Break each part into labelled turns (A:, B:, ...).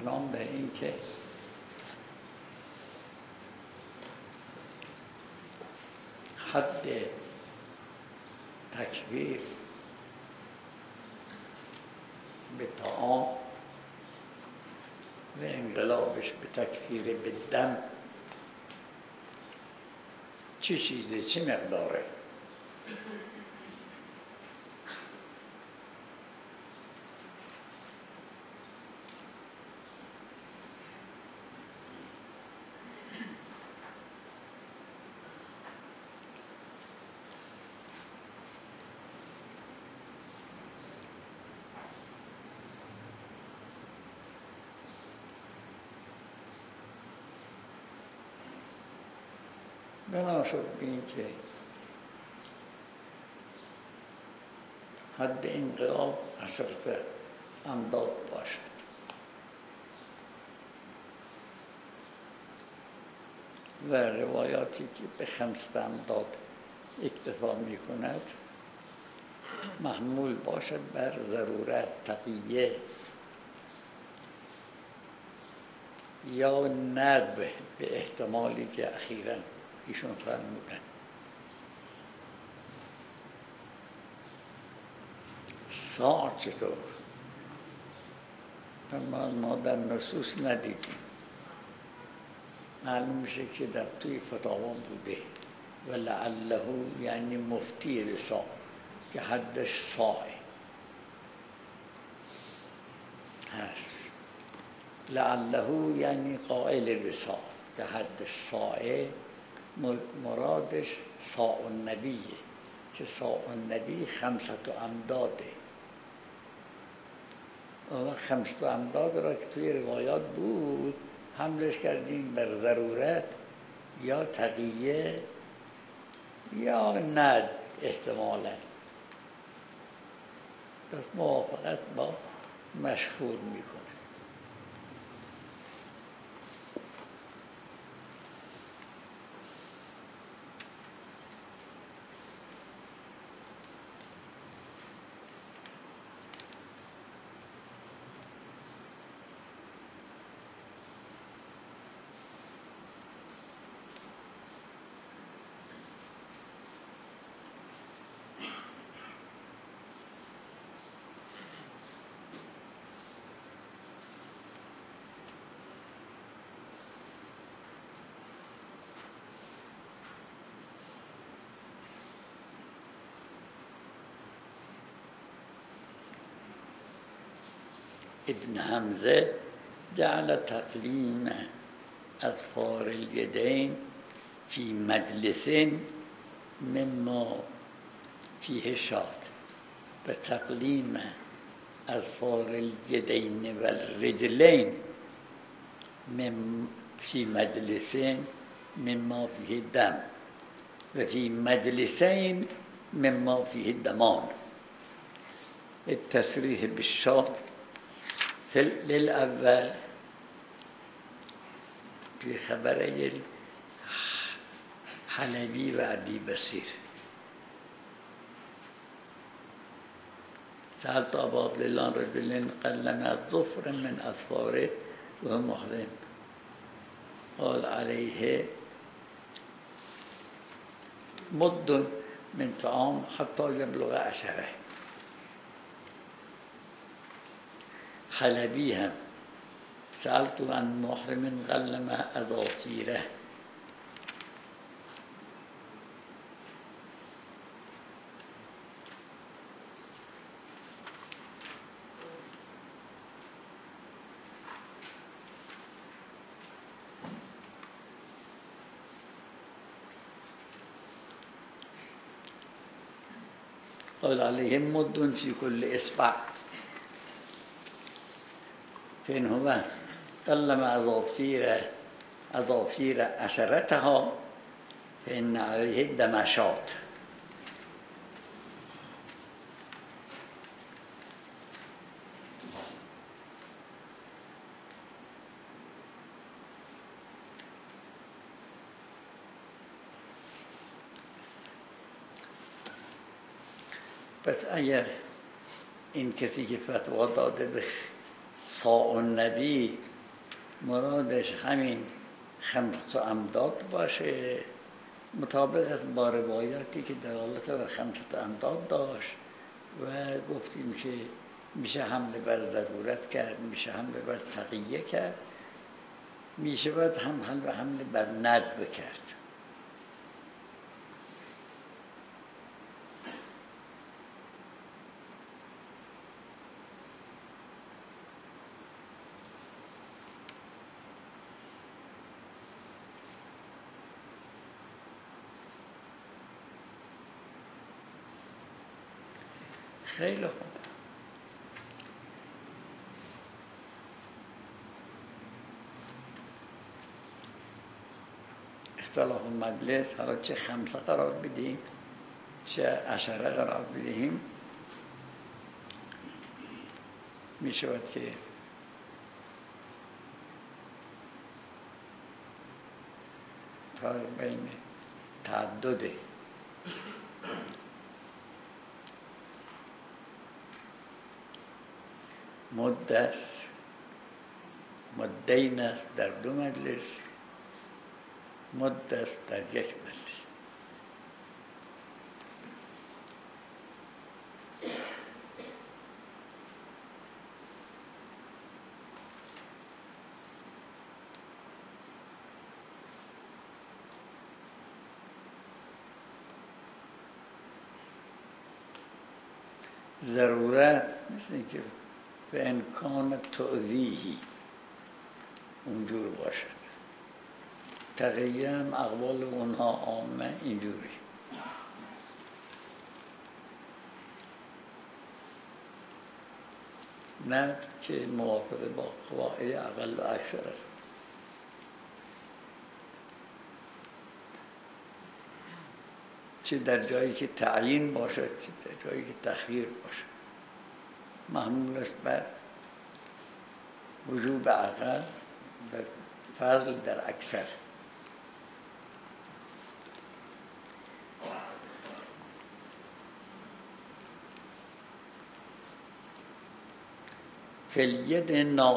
A: همچنان به این که حد تکبیر به طعام و انقلابش به تکفیر به دم چه چیزه، چه مقداره؟ بنا شد به این که حد انقلاب 10 امداد باشد و روایاتی که به 5 امداد اکتفا می کند محمول باشد بر ضرورت تقیه یا ندب به احتمالی که اخیراً ایشون فرمودن. ساعت چطور؟ ما در نصوص ندیدیم. معلوم میشه که در توی فتاوا بوده و لعله یعنی مفتی رسال که حدش ساعه هست، لعله یعنی قائل رسال که حدش ساعه، مرادش ساع النبیه که ساع النبی 5 امداده. و 5 امداد را که توی روایات بود حملش کردیم بر ضرورت یا تقیه یا ند احتمالا. پس موافقت با مشهور میکنه. ابن حمزه جعل تقلیم اظفار الیدین فی مجلس مما فیه شاد و تقلیم اظفار الیدین و الرجلین فی مجلس مما فیه دم و فی مجلسین مما فیه دمان. التصریح بالشاد للأول في خبري الحلبي وأبي بصير. سألت أبا عبد الله رجل قلم ظفر من أظفاره وهو محرم قال عليه مد من طعام حتى يبلغ 10. حلبی هم سألت عن محرم قلم اظافیره قال عليه مد في كل إصبع فإن هو قلم أظافير عشرتها فإن عليه الدمشات. پس اگر این کسی که فتوا داده به ساع النبی مرادش همین خمسة امداد باشه، مطابق است با روایاتی که دلالت بر خمسة امداد داشت و گفتیم که میشه حمله بر ضرورت کرد، میشه حمله بر تقیه کرد، میشه باید هم حمله بر ندب کرد. خیلی خوب. اختلاف مجلس حالا چه خمسه قرار بدیم چه عشره قرار بدیم، می شود که فرق بین تعدد مده است، مدین است در دو مجلس، مده است در یک مجلس. ضرورت مثل اینکه به امکان تعذیهی اونجور باشد، تقیه هم اقوال اونها عامه اینجوری. نه که موافق با قواعد اقل و اکثر است. چه در جایی که تعیین باشد چه در جایی که تخییر باشد، محمول است بر وجوب اقل و فضل در اکثر. فی الید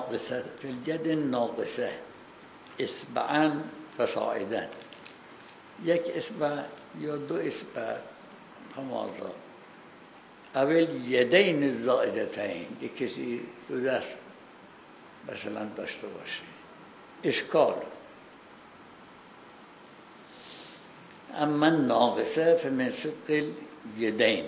A: ناقصه اصبعا فصاعدا، یک اصبع یا دو اصبع همازا، اول یدین زائدتین، یک کسی دو دست مثلا داشته باشه اشکال. اما ناقصه فمن صدق الیدین،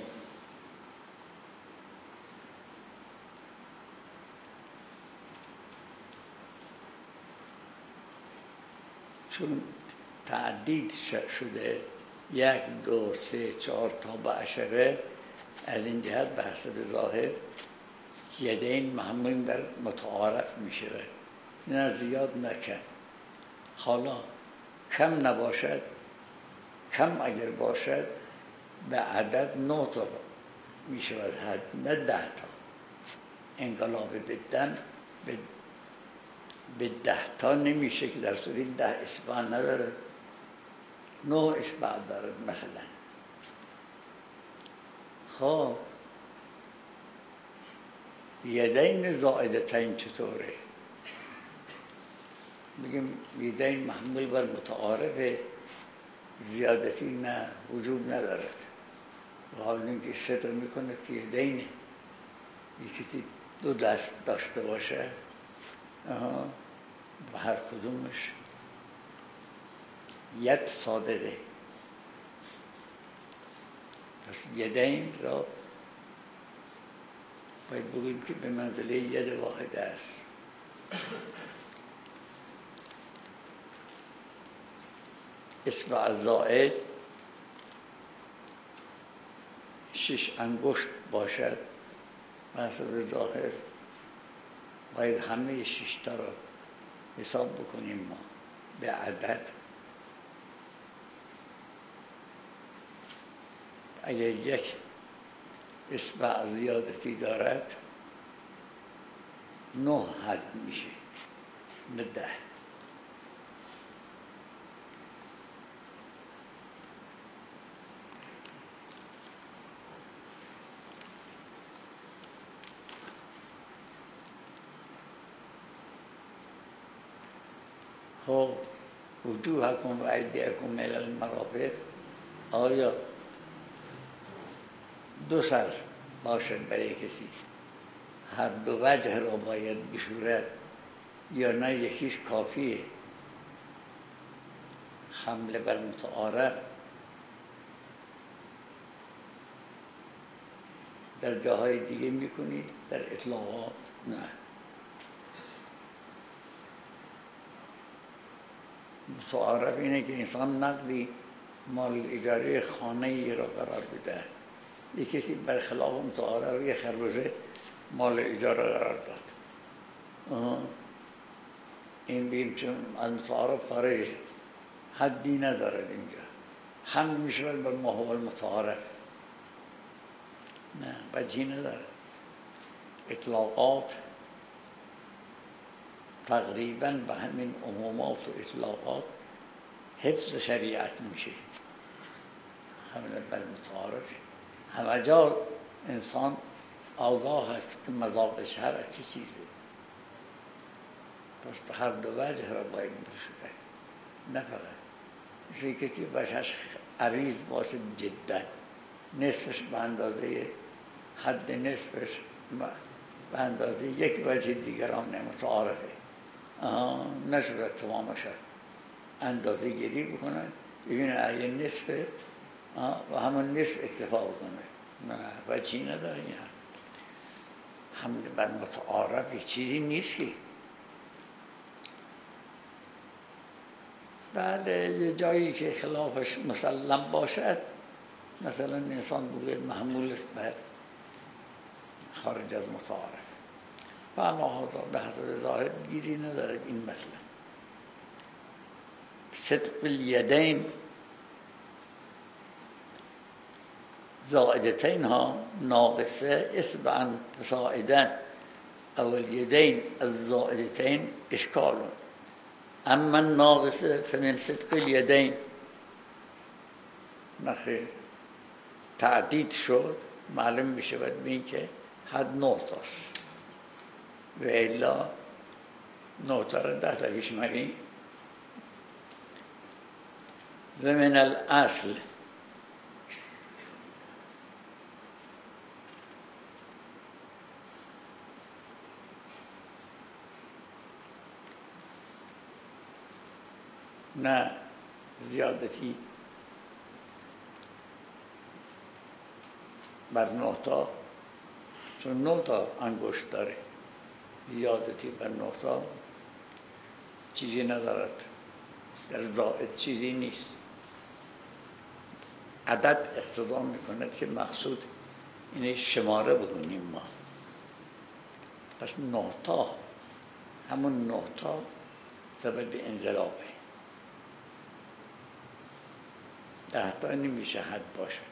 A: چون تعدید شده یک دو سه چهار تا به عشره، از این جهت به حسب ظاهر یدین محمول در متعارف می شود، نه زیاد نه کم. حالا کم نباشد، کم اگر باشد به عدد 9 تا می شود حد، نه 10 تا. انقلاب بدن به 10 تا نمیشه که در صورت 10 اصبع نداره، 9 اصبع دارد مثلا. خب یدین زائدتین چطوره؟ میگیم یدین محمول بر متعارف، زیادتی نه وجود ندارد. و حال اینکه صدق میکنه که یدینه، یک کسی دو دست داشته باشه و هر کدومش ید صادقه، پس یدین را باید بگویم که به منزله ید واحد است. اصبع زائد 6 انگشت باشد، حسب ظاهر باید همه 6 تا را حساب بکنیم ما به عدد. اگر یک اصبع زیادتی دارد 9 حد میشه، نه 10. خب وجوهکم و ایدیکم الی المرافق، آیا دو سر باشد برای کسی هر دو وجه را باید بشورد یا نه یکیش کافیه؟ حمله بر متعارف در جاهای دیگه میکنید، در اطلاقات نه. متعارف اینه که انسان نقدی مال اجاره خانه ای را قرار بده. یک کسی برخلاف متعارف یه خربزه مال اجاره قرار داد، این بیم چون از متعارف خارج، حدی ندارد اینجا، حمل میشود بر ما هو المتعارف، نه وجهی نداره. اطلاقات تقریبا به همین عمومات و اطلاقات حفظ شریعت میشه، حمل بر متعارف. همه جا انسان آگاه است که مذاق شرع چه چیزه، پس هر دو وجه را باید بشود، نه فقط مثل کسی وجهش عریض باشه جدا، نصفش به اندازه حد نصفش به اندازه یک وجه دیگران متعارفه، نشود تمامش اندازه گیری بکنن ببینه یه نصفه و همون نصف اکتفا کنه، نه وجهی نداره. این حمل بر متعارف یک چیزی نیست که بله یه جایی که خلافش مسلم باشد، مثلا انسان بوده محمول است بر خارج از متعارف، فعلا به حسب ظاهر گیری ندارد این مسئله. صدق الیدین زائدتین ها ناقصه اصبعا فصاعدا او الیدین از زائدتین اشکالون، اما ناقصه فمن صدق الیدین. نخیر تعدید شد معلوم میشود به این که حد 9 تاست و الا 9 تا را 10 تا پیش مگیم. و من الاصل نه زیادتی بر 9 تا، چون 9 تا انگشت داره، زیادتی بر 9 تا چیزی ندارد، در زائد چیزی نیست. عدد اقتضا میکند که مقصود اینه شماره بدونیم ما، پس 9 تا همون 9 تا سبب انقلابه، 10 تا نمیشه حد باشه.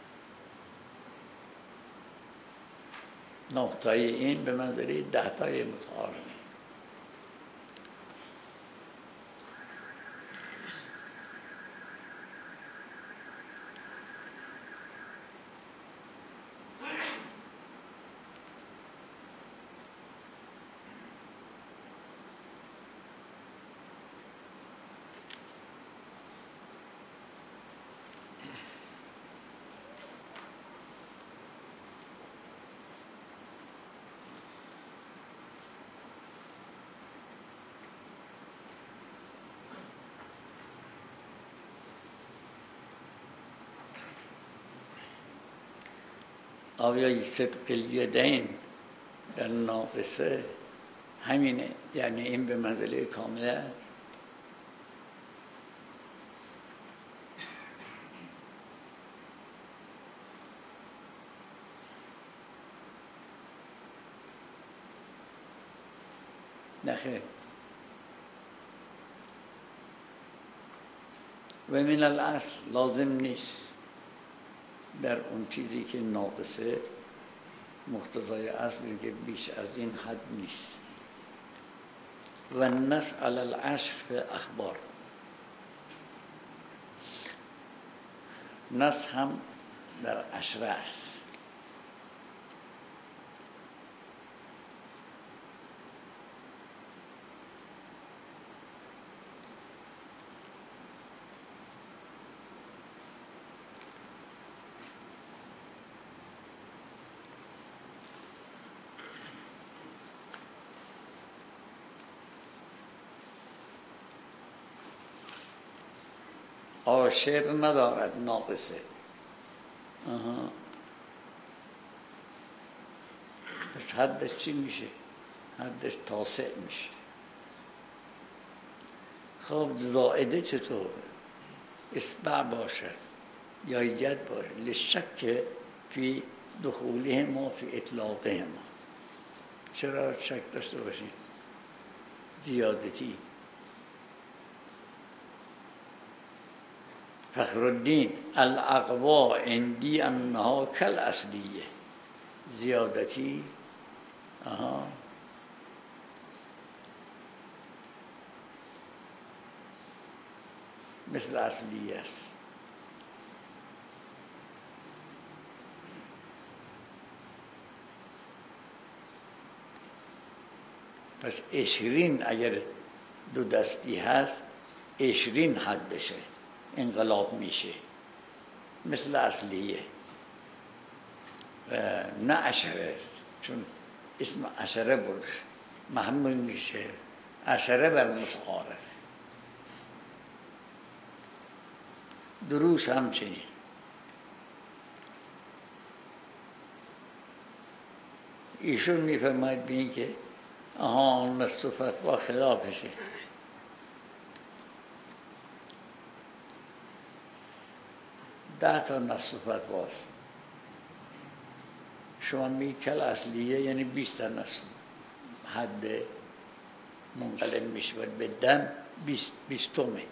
A: 9 تای این به منزله 10 تای متعارفه. آیا صدق الیدین در ناقصه همینه، یعنی این به منزله کامله است؟ نخیر. و من الاصل لازم نیست در اون چیزی که ناقصه مقتضای اصلی که بیش از این حد نیست. و النص علی العشر اخبار، نص هم در عشره است. عاشر ندارد ناقصه. پس حدش چی میشه؟ حدش تاسع میشه. خب زائده چطور؟ اصبع باشد یا ید باشد لشک فی دخولهما فی اطلاقهما. چرا شک داشته باشیم؟ زیادتی. فخرالدین الاقوا عندی انها کل اصلیه. زیادتی مثل اصلیه است. پس 20 اگر دو دستی هست 20 حدشه، انقلاب میشه مثل اصلیه. و نه عشره، چون اسم عشره برش محمول میشه. عشره بر متعارف. دروس همچنین. ایشون میفرماید به این که نص و فتوا خلافشه. ده تا نص و فتواست. شما می کل اصلیه یعنی 20 تا نص حد منقلب میشه به دم 20م.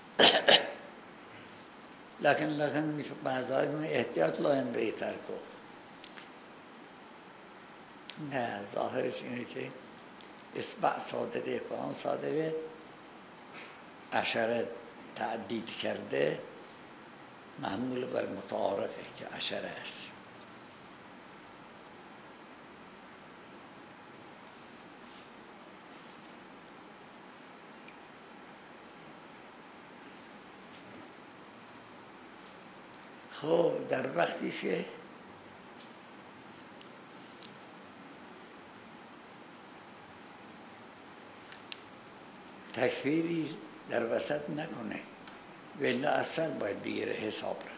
A: لکن بعضای من احتیاط لایم به ترکو. نه ظاهرش اینه که اصبع صادقه، قرآن صادقه، عشره تعدید کرده، محمول بر متعارفه که عشره است. خب در وقتی که تکفیری در وسط نکنه ولی اصلا باید بگیره حساب را.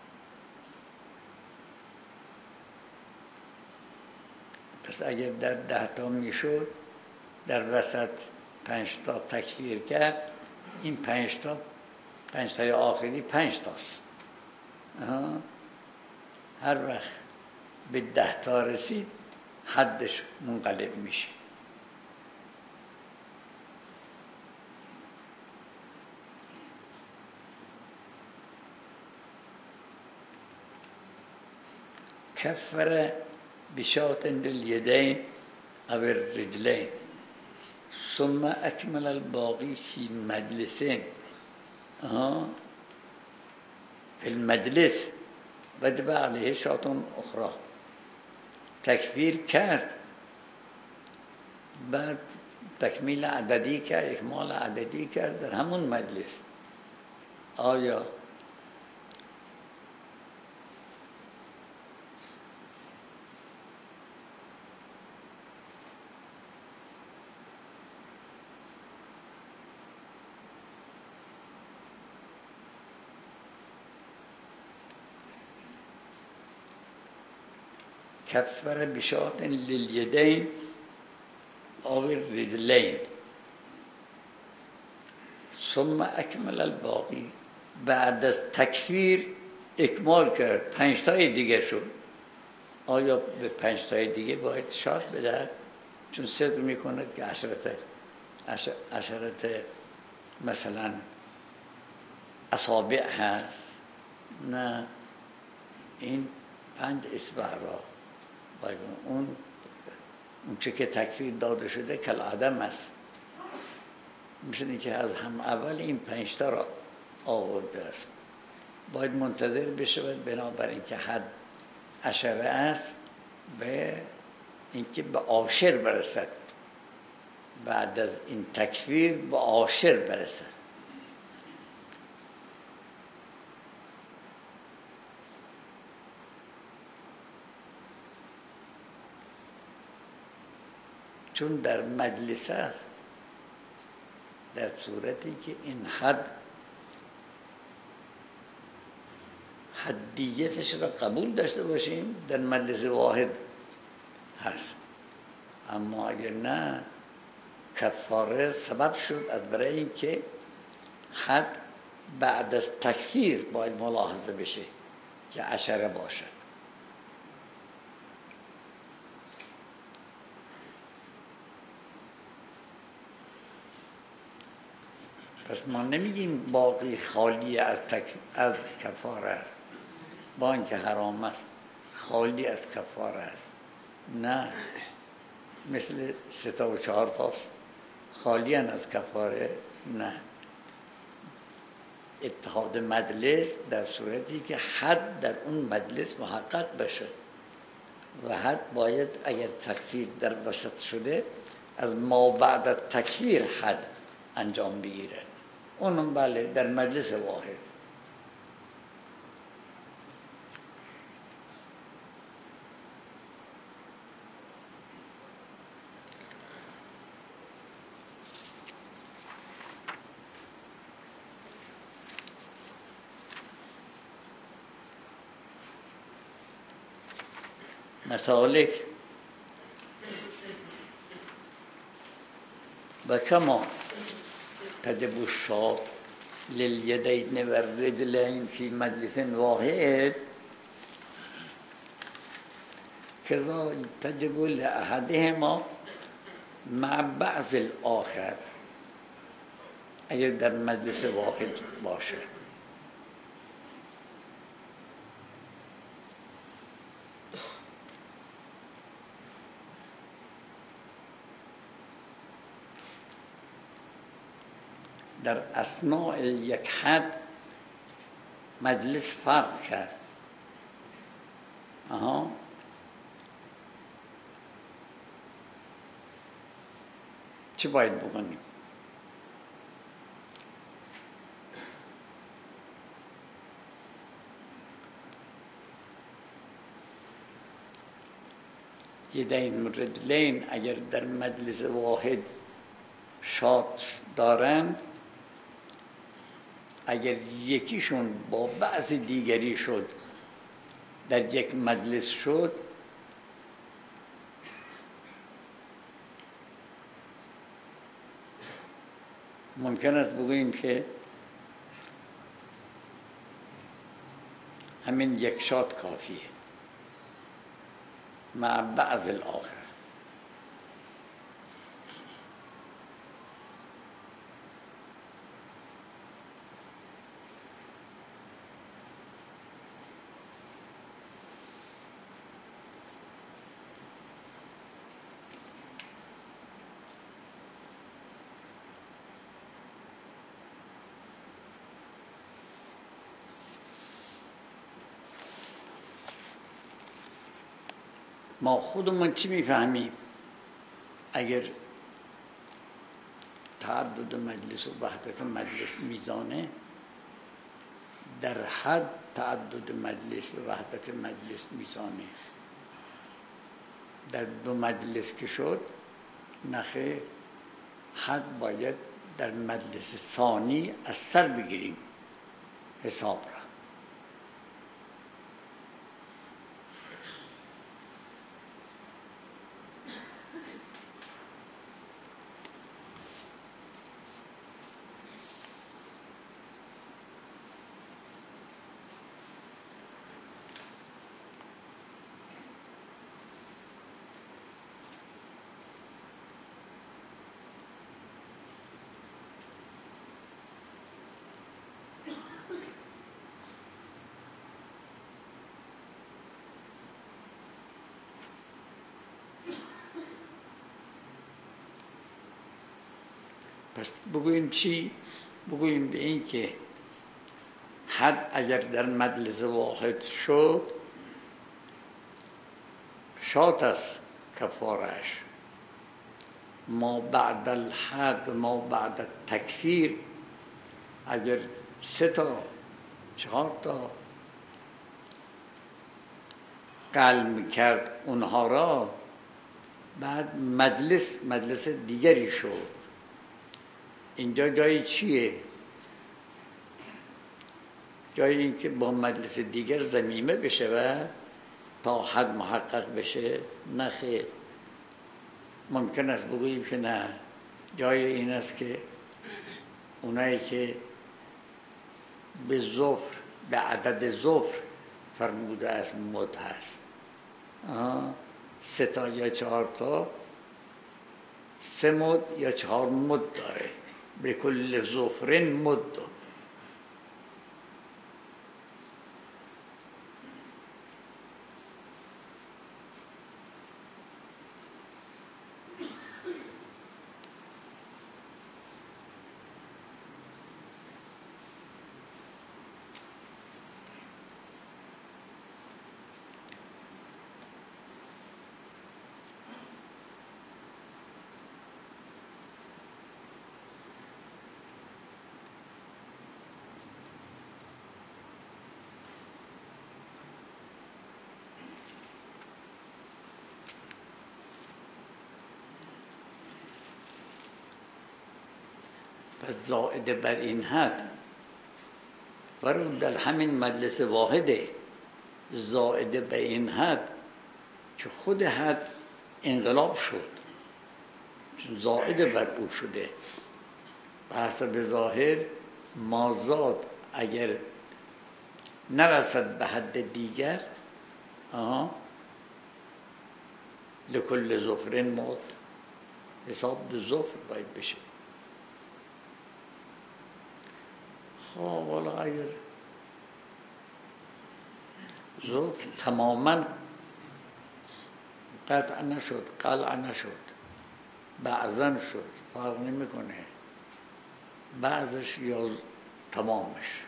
A: پس اگر در 10 تا میشد در وسط 5 تا تکفیر کرد، این 5 تای آخری 5 تاست. هر وقت به 10 تا رسید حدش منقلب میشه. کفر بشاط للیدین او الرجلین ثم اکمل الباقی فی مجلسین. فی المجلس وجب علیه شاط اخرى. تکفیر کرد، بعد تکمیل عددی کرد، اکمال عددی کرد در همون مجلس. آیا کفر بشاط للیدین او الرجلین ثم اکمل الباقی، بعد از تکفیر اکمال کرد، 5 تای دیگه شد. آیا به 5 تای دیگه باید شاط بده؟ چون صدق میکنه که عشرت مثلا اصابع هست. نه، این 5 اصبع را باید اون چه که تکفیر داده شده کل عدم است. مثل این که از هم اول این 5 تا را آورده است. باید منتظر بشود بنابراین که حد عشره است و اینکه به عاشر برسد. بعد از این تکفیر به عاشر برسد. چون در مجلس است، در صورتی که این حد حدیتش را قبول داشته باشیم در مجلس واحد هست، اما اگر نه کفاره سبب شد از برای اینکه حد بعد از تکفیر باید ملاحظه بشه که عشره باشد. پس ما نمیگیم باقی خالی از کفاره است، با اینکه حرام است خالی از کفاره است، نه مثل 3 تا و 4 تا خالی از کفاره، نه. اتحاد مجلس در صورتی که حد در اون مجلس محقق بشه و حد باید اگر تکفیر در وسط شده از ما بعد تکفیر حد انجام بگیره، اونم بله در مجلس واحد. مسالک و کما تجب الشاط للیدین و الرجلین فی مجلس واحد کذا تجب لأحدهما مع بعض الآخر اگر در مجلس واحد باشه. در اثناء یک حد مجلس فرق کرد. چه باید بکنیم؟ یدین و رجلین اگر در مجلس واحد شاط دارند، اگر یکیشون با بعض دیگری شد در یک مجلس شد، ممکن است بگوییم که همین یک شاط کافیه مع بعض الآخر. ما خودمون چی میفهمیم اگر تعدد مجلس و وحدت مجلس میزانه؟ در حد تعدد مجلس و وحدت مجلس میزانه، در 2 مجلس که شد نخه حد باید در مجلس ثانی از سر بگیریم حساب را. پس بگوییم چی؟ بگوییم به این که حد اگر در مجلس واحد شد شاط است کفارش، ما بعد الحد ما بعد تکفیر اگر 3 تا 4 تا قلم کرد اونها را، بعد مجلس دیگری شد. اینجا جای چیه؟ جای اینکه با مجلس دیگر ضمیمه بشه و تا حد محقق بشه، نه خیر. ممکن است بگوییم که نه، جای این است که اونایی که به ظفر، به عدد ظفر فرموده است مد هست، 3 تا یا 4 تا، 3 مد یا 4 مد داره، به کل ظفرین مد. پس زائد بر این حد ورود در همین مجلس واحده، زائد بر این حد که خود حد انقلاب شد، چون زائد بر او شده. به حسب ظاهر مازاد اگر نرسد به حد دیگر، لکل ظفر مد، حساب به ظفر باید بشه. خب والا اگر ظفر تماما قطع نشد، قلع نشد، بعضن شد، فرق نمیکنه، بعضش یا تمامش.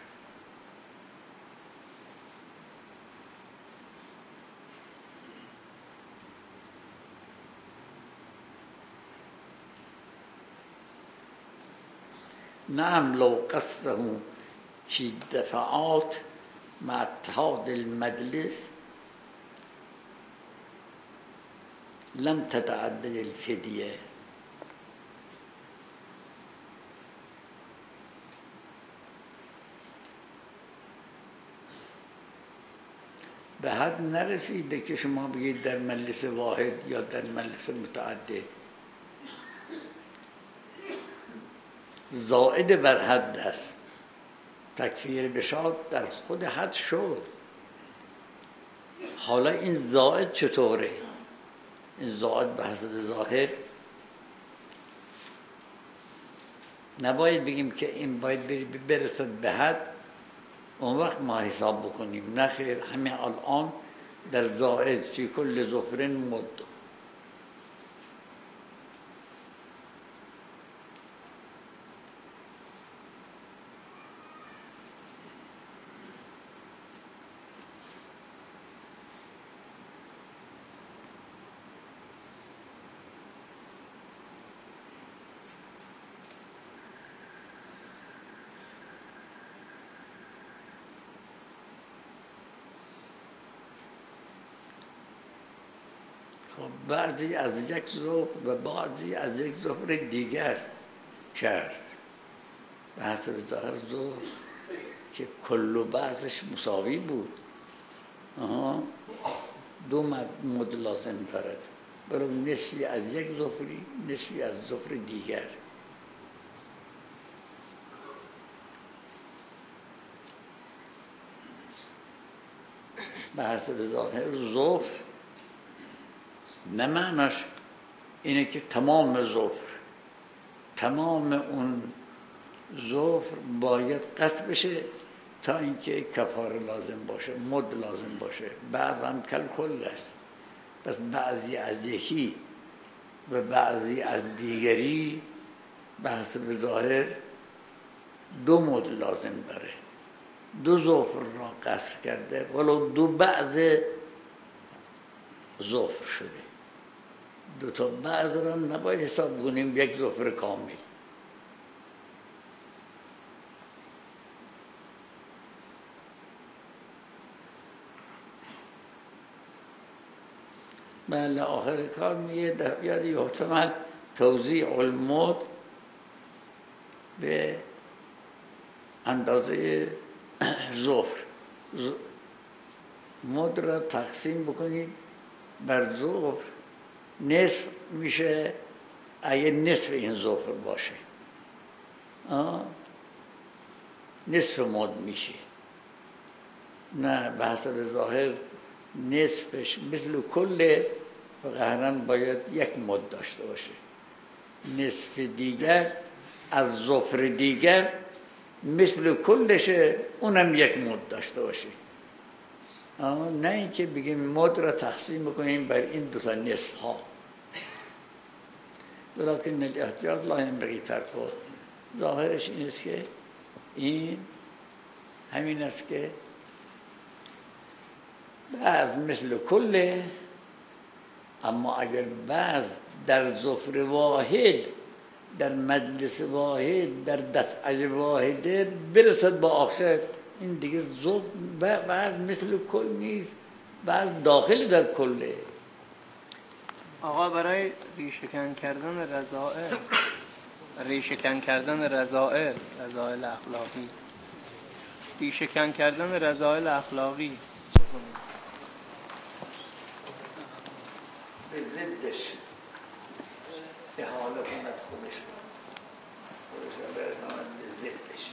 A: نعم لو قصه چی دفعات مع اتحاد المجلس لم تتعدد الفدیه. به حد نرسیده که شما بگید در مجلس واحد یا در مجلس متعدد، زائد بر حد است. تکفیر بشاد در خود حد شد. حالا این زائد چطوره؟ این زائد به حسب ظاهر نباید بگیم که این باید برسد به حد اون وقت ما حساب بکنیم، نه خیر، همین الان در زائد فی کل ظفر مد. بعضی از یک ظفر و بعضی از یک ظفر دیگر کرد. به حسب ظاهر ظفر که کل و بعضش مساوی بود، دو مد لازم دارد، برای نصفی از یک ظفری، نصفی از ظفر دیگر. به حسب ظاهر ظفر نه معناش اینه که تمام ظفر، تمام اون ظفر باید قطع بشه تا اینکه کفاره لازم باشه، مد لازم باشه. بعض هم کل است. پس بعضی از یکی و بعضی از دیگری به حسب ظاهر 2 مد لازم داره. 2 ظفر را قصد کرده ولو 2 بعض ظفر شده. 2 تا بعض را نباید حساب کنیم یک ظفر کامل. بله، آخر کار میگه یاد یحتمل توزیع المد به اندازه ظفر مد را تقسیم بکنید بر ظفر، نصف میشه اگه نصف این ظفر باشه، نصف مد میشه، نه به حسب ظاهر نصفش مثل کل قهرا باید یک مد داشته باشه، نصف دیگر از ظفر دیگر مثل کلشه اونم یک مد داشته باشه. نه اینکه بگیم مد را تقسیم بکنیم بر این دو تا نصف ها. ولکن الاحتیاط لا ينبغي ترکه. ظاهرش این است که این همین است که بعض مثل کله، اما اگر بعض در ظفر واحد، در مجلس واحد، در دفعه واحده برسد با آخر، این دیگه بعض مثل کل نیست، بعض داخل در کله.
B: آقا برای ریشه‌کن کردن رذائل، ریشه‌کن کردن رذائل اخلاقی، ریشه‌کن کردن رذائل اخلاقی
A: به ضدش احاله کند خودش را برساند به ضدش.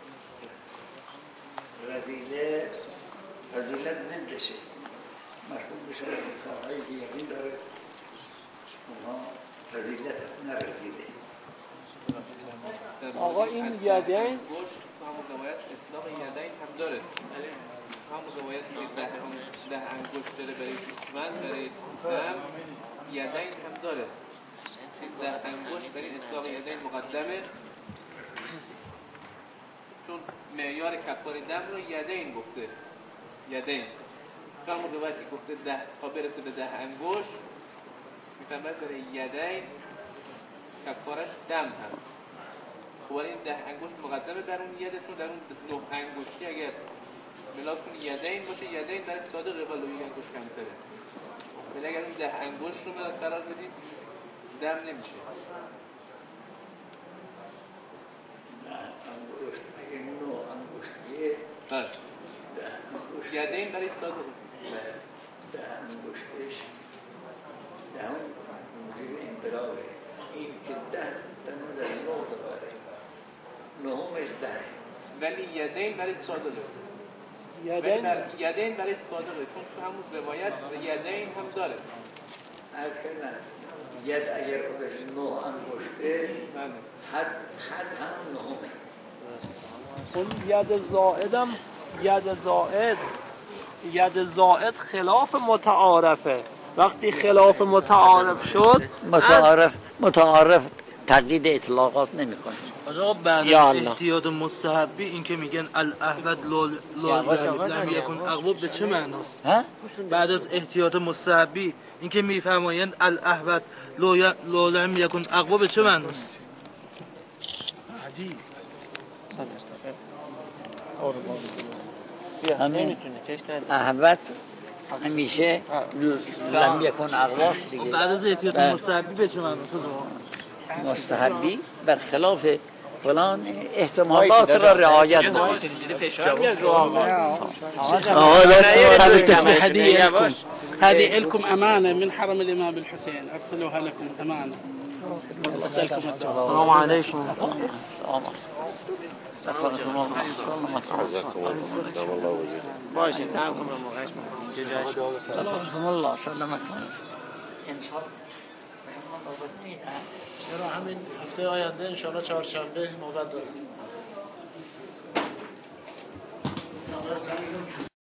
A: رذیلت ضدشه، مشغول بشه به کارهایی که یقین داره اونها رذیلت است، نه رذیله.
B: آقا این یدین همون روایت اطلاق یدین هم داره، همون روایت که 10 انگشت داره برای دشمن، برای دم یدین هم داره، 10 انگشت برای اطلاق یدین مقدمه، چون معیار کفاره دم رو یدین گفته، یدین همون روایتی گفته 10 تا برسه به 10 انگشت، میفهمد برای یدین کفارش دم هم. خب این 10 انگشت مقدمه در اون یده، چون در اون 9 انگشتی اگر ملاک کنی یدین باشه، یدین برای صادق قبال و یک انگشت کمتره، ولی اگر این 10 انگشت رو قرار بدیم دم نمیشه.
A: انگشت اگر 9 انگشتیه
B: یدین برای صادق
A: 10 انگشتش دهم موجب انقلابه، این که 10 تنو در 9 تا بره، نهمش 10
B: ولی یدین برای صادقه، یدین برای صادقه، چون تو همون روایت یدین هم داره.
A: از که نه ید اگر خودش 9 انگشته حد هم نهمه.
C: اون ید زائد خلاف متعارفه. وقتی خلاف متعارف شد،
A: متعارف تقلید اطلاقات نمی کنه.
C: آقا بعد از احتیاط مستحبی این که میگن الاحوت لم یکن اقوب به چه معناست؟ بعد از احتیاط مستحبی این که میفرمایند الاحوت لم یکن اقوب به چه معناست؟ عجیب.
A: احوت همیشه لم یکن اقواست دیگه.
C: بعد از احتیاط مستحبی به چه معناست؟
A: مستحبی برخلاف فلان احتمالات را رعایت کنید.
D: هذه لكم أمانة من حرم الإمام الحسين أرسلوها لكم أمانة.
C: السلام عليكم.
A: الله سلامتكم.
D: چرا همین هفته آینده انشاءالله چهارشنبه نوبت داریم.